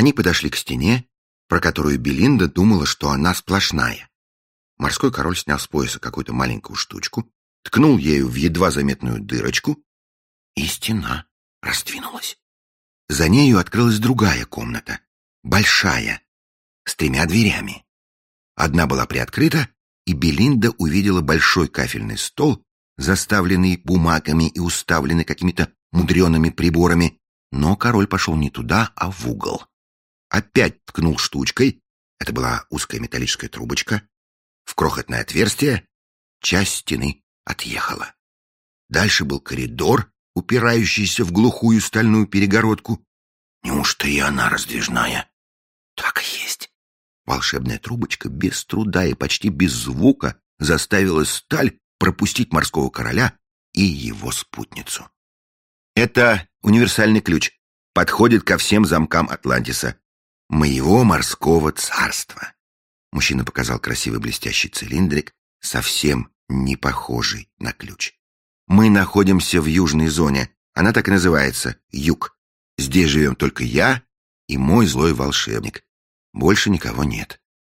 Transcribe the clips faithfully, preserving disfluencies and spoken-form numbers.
Они подошли к стене, про которую Белинда думала, что она сплошная. Морской король снял с пояса какую-то маленькую штучку, ткнул ею в едва заметную дырочку, и стена раздвинулась. За нею открылась другая комната, большая, с тремя дверями. Одна была приоткрыта, и Белинда увидела большой кафельный стол, заставленный бумагами и уставленный какими-то мудреными приборами, но король пошел не туда, а в угол. Опять ткнул штучкой, это была узкая металлическая трубочка, в крохотное отверстие, часть стены отъехала. Дальше был коридор, упирающийся в глухую стальную перегородку. Неужто и она раздвижная? Так и есть. Волшебная трубочка без труда и почти без звука заставила сталь пропустить морского короля и его спутницу. Это универсальный ключ, подходит ко всем замкам Атлантиса, моего морского царства. Мужчина показал красивый блестящий цилиндрик, совсем не похожий на ключ. Мы находимся в южной зоне, она так и называется — Юг. Здесь живем только я и мой злой волшебник. Больше никого нет.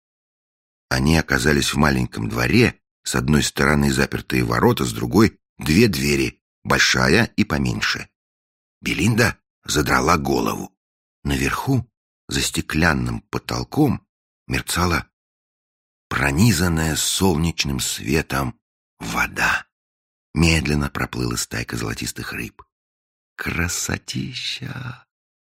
Они оказались в маленьком дворе, с одной стороны запертые ворота, с другой — две двери, большая и поменьше. Белинда задрала голову. Наверху, за стеклянным потолком, мерцала пронизанная солнечным светом вода. Медленно проплыла стайка золотистых рыб. Красотища!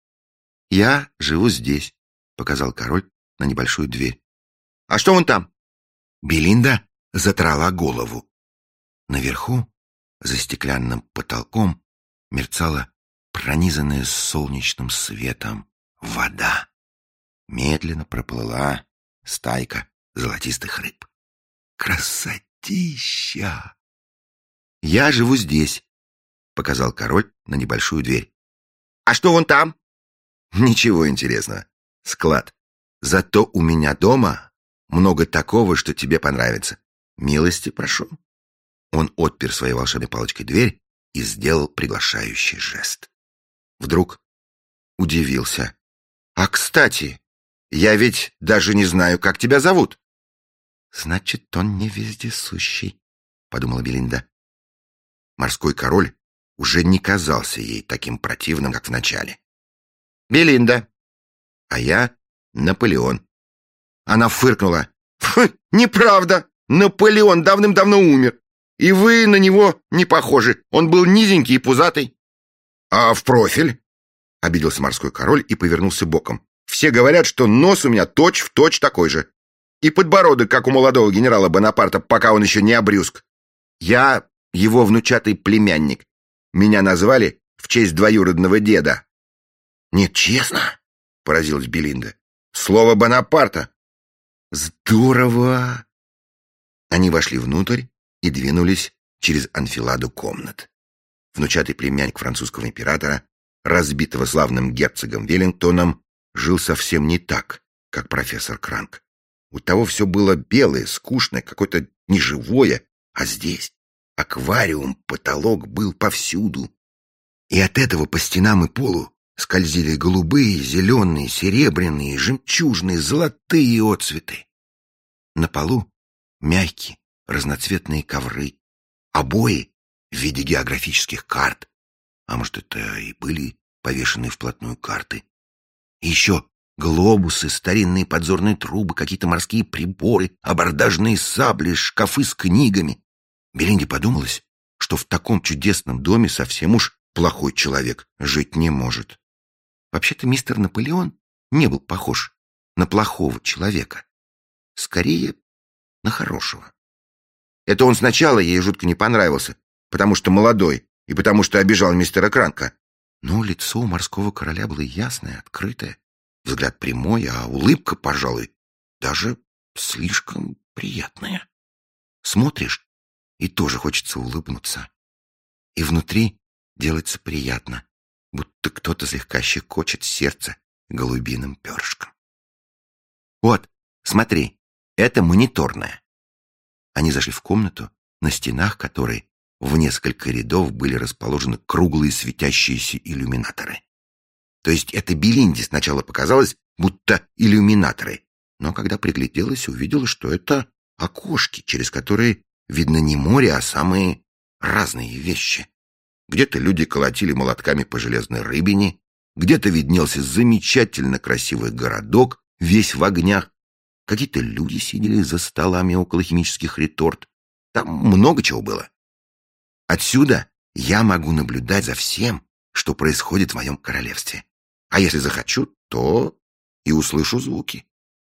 «Я живу здесь», — показал король на небольшую дверь. «А что вон там?» Белинда задрала голову. Наверху, за стеклянным потолком, мерцала пронизанная солнечным светом вода. Медленно проплыла стайка золотистых рыб. Красотища! «Я живу здесь», — показал король на небольшую дверь. «А что вон там?» «Ничего интересного. Склад. Зато у меня дома много такого, что тебе понравится. Милости прошу». Он отпер своей волшебной палочкой дверь и сделал приглашающий жест. Вдруг удивился. «А, кстати, я ведь даже не знаю, как тебя зовут». «Значит, он не вездесущий», — подумала Белинда. Морской король уже не казался ей таким противным, как вначале. «Белинда, а я Наполеон». Она фыркнула. «Фу, неправда! Наполеон давным-давно умер, и вы на него не похожи. Он был низенький и пузатый». «А в профиль?» — обиделся морской король и повернулся боком. «Все говорят, что нос у меня точь-в-точь такой же. И подбородок, как у молодого генерала Бонапарта, пока он еще не обрюзг. Я его внучатый племянник. Меня назвали в честь двоюродного деда». «Нет, честно?» — поразилась Белинда. «Слово Бонапарта». «Здорово!» Они вошли внутрь и двинулись через анфиладу комнат. Внучатый племянник французского императора, разбитого славным герцогом Веллингтоном, жил совсем не так, как профессор Кранк. У того все было белое, скучное, какое-то неживое, а здесь аквариум, потолок был повсюду. И от этого по стенам и полу скользили голубые, зеленые, серебряные, жемчужные, золотые отцветы. На полу мягкие, разноцветные ковры, обои в виде географических карт, а может, это и были повешенные вплотную карты. И еще глобусы, старинные подзорные трубы, какие-то морские приборы, абордажные сабли, шкафы с книгами. Белинде подумалось, что в таком чудесном доме совсем уж плохой человек жить не может. Вообще-то мистер Наполеон не был похож на плохого человека. Скорее, на хорошего. Это он сначала ей жутко не понравился, потому что молодой и потому что обижал мистера Кранка. Но лицо у морского короля было ясное, открытое, взгляд прямой, а улыбка, пожалуй, даже слишком приятная. Смотришь, и тоже хочется улыбнуться. И внутри делается приятно, будто кто-то слегка щекочет сердце голубиным перышком. «Вот, смотри, это мониторная». Они зашли в комнату, на стенах которой в несколько рядов были расположены круглые светящиеся иллюминаторы. То есть это Белинде сначала показалось, будто иллюминаторы. Но когда пригляделась, увидела, что это окошки, через которые видно не море, а самые разные вещи. Где-то люди колотили молотками по железной рыбине, где-то виднелся замечательно красивый городок, весь в огнях. Какие-то люди сидели за столами около химических реторт. Там много чего было. Отсюда я могу наблюдать за всем, что происходит в моем королевстве. А если захочу, то и услышу звуки.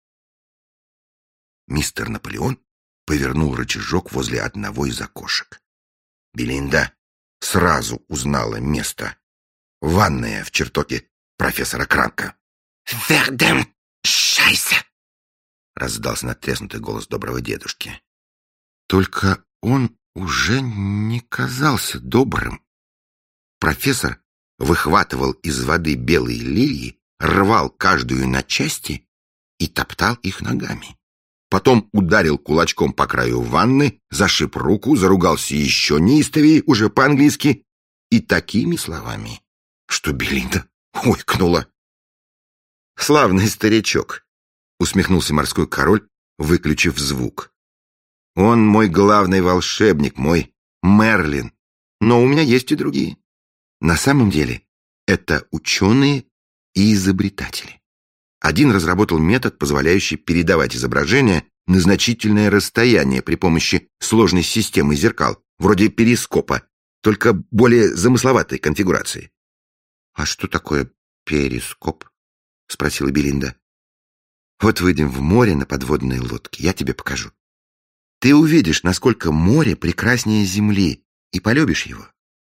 Мистер Наполеон повернул рычажок возле одного из окошек. Белинда сразу узнала место. Ванная в чертоге профессора Кранка. «Вердем, шайсе!» — раздался надтреснутый голос доброго дедушки. Только он уже не казался добрым. Профессор выхватывал из воды белые лилии, рвал каждую на части и топтал их ногами. Потом ударил кулачком по краю ванны, зашиб руку, заругался еще неистовее, уже по-английски, и такими словами, что Белинда ойкнула. «Славный старичок», — усмехнулся морской король, выключив звук. «Он мой главный волшебник, мой Мерлин, но у меня есть и другие. На самом деле это ученые и изобретатели. Один разработал метод, позволяющий передавать изображение на значительное расстояние при помощи сложной системы зеркал, вроде перископа, только более замысловатой конфигурации. «А что такое перископ?» — спросила Белинда. «Вот выйдем в море на подводной лодке, я тебе покажу. Ты увидишь, насколько море прекраснее земли, и полюбишь его.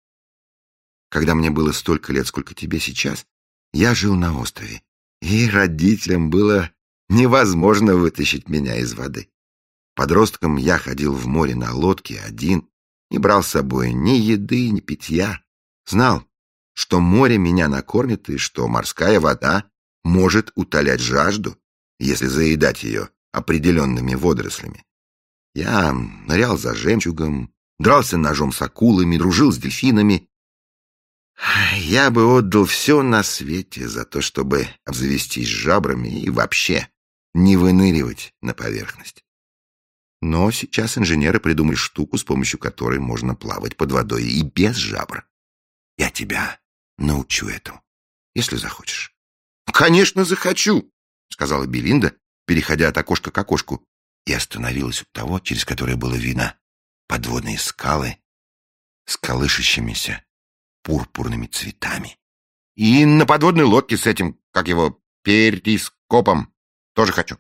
Когда мне было столько лет, сколько тебе сейчас, я жил на острове, и родителям было невозможно вытащить меня из воды. Подростком я ходил в море на лодке один, не брал с собой ни еды, ни питья. Знал, что море меня накормит и что морская вода может утолять жажду, если заедать ее определенными водорослями. Я нырял за жемчугом, дрался ножом с акулами, дружил с дельфинами. Я бы отдал все на свете за то, чтобы обзавестись жабрами и вообще не выныривать на поверхность. Но сейчас инженеры придумали штуку, с помощью которой можно плавать под водой и без жабр. Я тебя научу этому, если захочешь. — Конечно, захочу, — сказала Белинда, переходя от окошка к окошку, и остановилась у того, через которое было видно подводные скалы с колышащимися пурпурными цветами. И на подводной лодке с этим, как его, перископом, тоже хочу.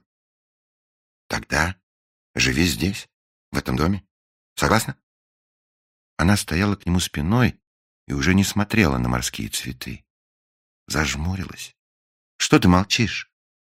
Тогда живи здесь, в этом доме. Согласна? Она стояла к нему спиной и уже не смотрела на морские цветы. Зажмурилась. Что ты молчишь?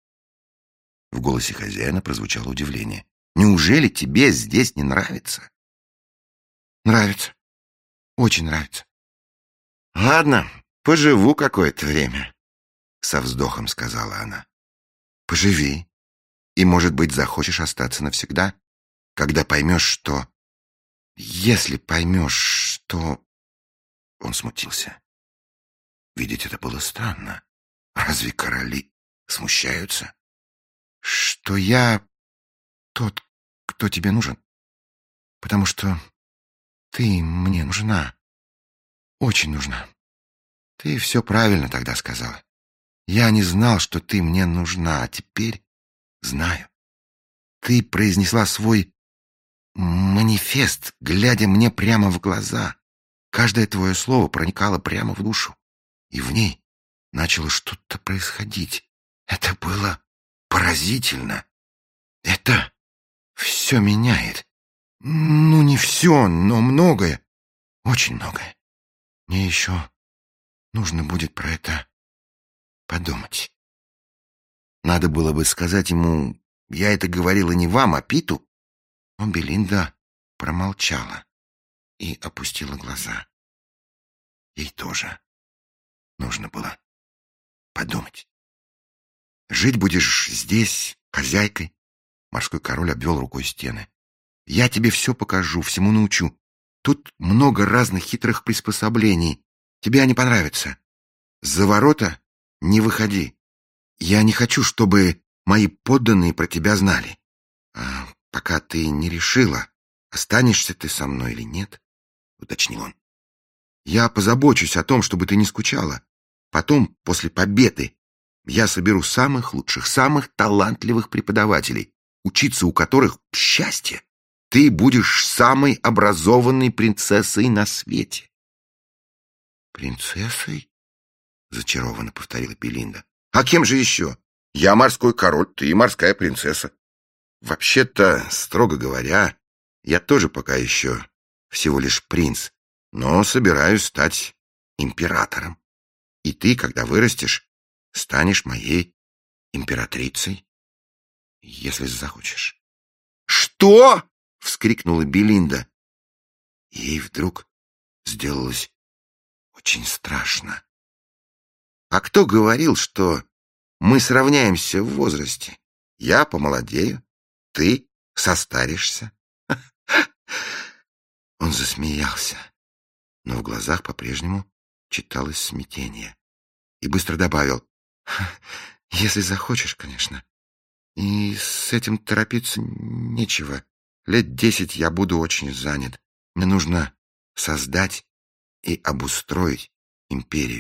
В голосе хозяина прозвучало удивление. Неужели тебе здесь не нравится? Нравится. Очень нравится. Ладно, поживу какое-то время, со вздохом сказала она. Поживи. И, может быть, захочешь остаться навсегда, когда поймешь, что... Если поймешь, что... Он смутился. Видеть это было странно. Разве короли смущаются? Что я тот, кто тебе нужен. Потому что ты мне нужна. Очень нужна. Ты все правильно тогда сказала. Я не знал, что ты мне нужна, а теперь знаю. Ты произнесла свой манифест, глядя мне прямо в глаза. Каждое твое слово проникало прямо в душу. И в ней начало что-то происходить. Это было поразительно. Это все меняет. Ну, не все, но многое. Очень многое. Мне еще нужно будет про это подумать. Надо было бы сказать ему, я это говорила не вам, а Питу. Но Белинда промолчала и опустила глаза. Ей тоже нужно было подумать. Жить будешь здесь, хозяйкой. Морской король обвел рукой стены. Я тебе все покажу, всему научу. Тут много разных хитрых приспособлений. Тебе они понравятся. За ворота не выходи. Я не хочу, чтобы мои подданные про тебя знали. А пока ты не решила, останешься ты со мной или нет, — уточнил он. Я позабочусь о том, чтобы ты не скучала. Потом, после победы, я соберу самых лучших, самых талантливых преподавателей, учиться у которых счастье. Ты будешь самой образованной принцессой на свете. Принцессой? Зачарованно повторила Белинда. А кем же еще? Я морской король, ты морская принцесса. Вообще-то, строго говоря, я тоже пока еще всего лишь принц, но собираюсь стать императором. И ты, когда вырастешь, станешь моей императрицей, если захочешь. Что? — вскрикнула Белинда. Ей вдруг сделалось очень страшно. А кто говорил, что мы сравняемся в возрасте? Я помолодею, ты состаришься. Он засмеялся, но в глазах по-прежнему читалось смятение. И быстро добавил: если захочешь, конечно. И с этим торопиться нечего. Лет десять я буду очень занят. Мне нужно создать и обустроить империю.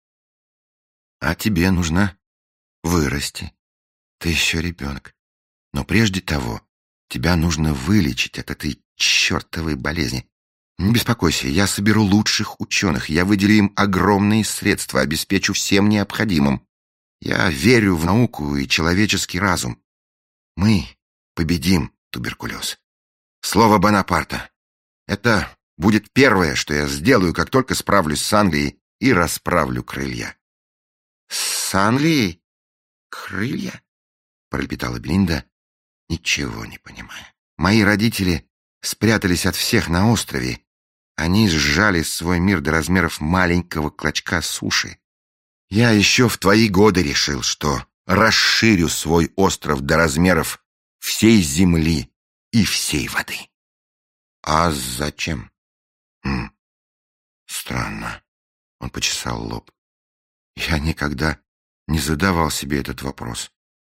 А тебе нужно вырасти. Ты еще ребенок. Но прежде того, тебя нужно вылечить от этой чертовой болезни. Не беспокойся, я соберу лучших ученых. Я выделю им огромные средства, обеспечу всем необходимым. Я верю в науку и человеческий разум. Мы победим туберкулез. Слово Бонапарта. Это будет первое, что я сделаю, как только справлюсь с Англией и расправлю крылья. — С Англией? Крылья? — пролепетала Белинда, ничего не понимая. Мои родители спрятались от всех на острове. Они сжали свой мир до размеров маленького клочка суши. Я еще в твои годы решил, что расширю свой остров до размеров всей земли и всей воды. А зачем? М, странно. Он почесал лоб. Я никогда не задавал себе этот вопрос.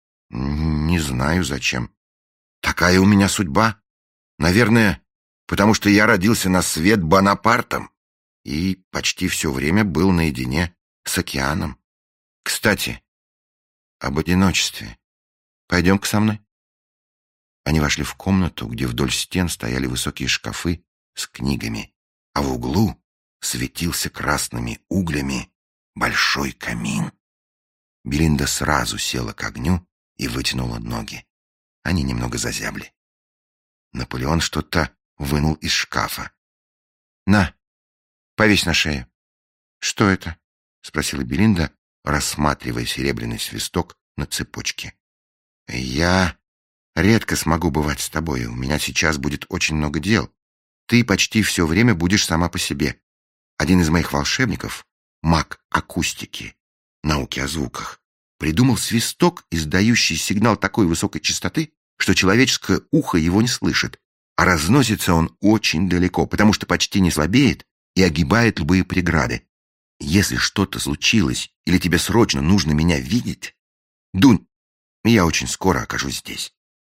Не знаю, зачем. Такая у меня судьба. Наверное, потому что я родился на свет Бонапартом и почти все время был наедине с океаном. Кстати, об одиночестве. Пойдем-ка со мной. Они вошли в комнату, где вдоль стен стояли высокие шкафы с книгами, а в углу светился красными углями большой камин. Белинда сразу села к огню и вытянула ноги. Они немного зазябли. Наполеон что-то вынул из шкафа. «На, повесь на шею». «Что это?» — спросила Белинда, рассматривая серебряный свисток на цепочке. «Я редко смогу бывать с тобой. У меня сейчас будет очень много дел. Ты почти все время будешь сама по себе. Один из моих волшебников, маг акустики, науки о звуках, придумал свисток, издающий сигнал такой высокой частоты, что человеческое ухо его не слышит, а разносится он очень далеко, потому что почти не слабеет и огибает любые преграды. Если что-то случилось или тебе срочно нужно меня видеть, дунь, и я очень скоро окажусь здесь».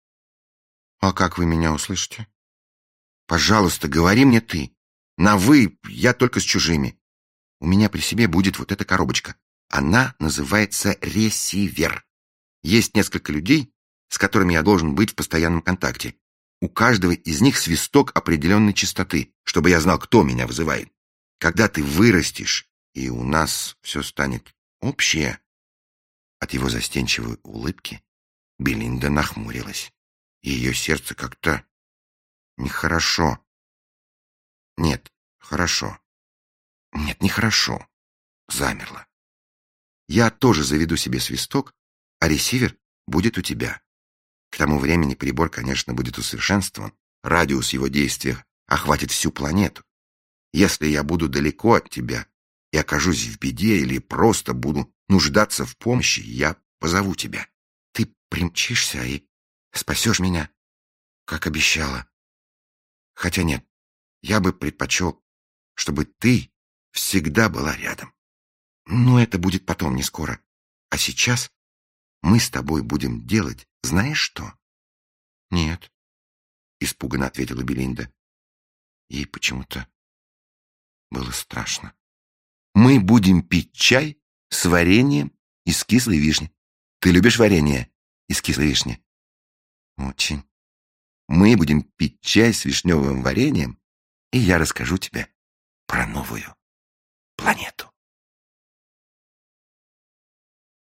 «А как вы меня услышите?» «Пожалуйста, говори мне ты. На «вы» я только с чужими. У меня при себе будет вот эта коробочка. Она называется ресивер. Есть несколько людей, с которыми я должен быть в постоянном контакте. У каждого из них свисток определенной частоты, чтобы я знал, кто меня вызывает. Когда ты вырастешь, и у нас все станет общее...» От его застенчивой улыбки Белинда нахмурилась. Ее сердце как-то нехорошо. Нет, хорошо. Нет, нехорошо. Замерло. Я тоже заведу себе свисток, а ресивер будет у тебя. К тому времени прибор, конечно, будет усовершенствован. Радиус его действия охватит всю планету. Если я буду далеко от тебя и окажусь в беде или просто буду нуждаться в помощи, я позову тебя. Ты примчишься и спасешь меня, как обещала. Хотя нет, я бы предпочел, чтобы ты всегда была рядом. Но это будет потом, не скоро. А сейчас Мы с тобой будем делать знаешь что? Нет, испуганно ответила Белинда. Ей почему-то было страшно. Мы будем пить чай с вареньем из кислой вишни. Ты любишь варенье из кислой вишни? Очень. Мы будем пить чай с вишневым вареньем, и я расскажу тебе про новую планету.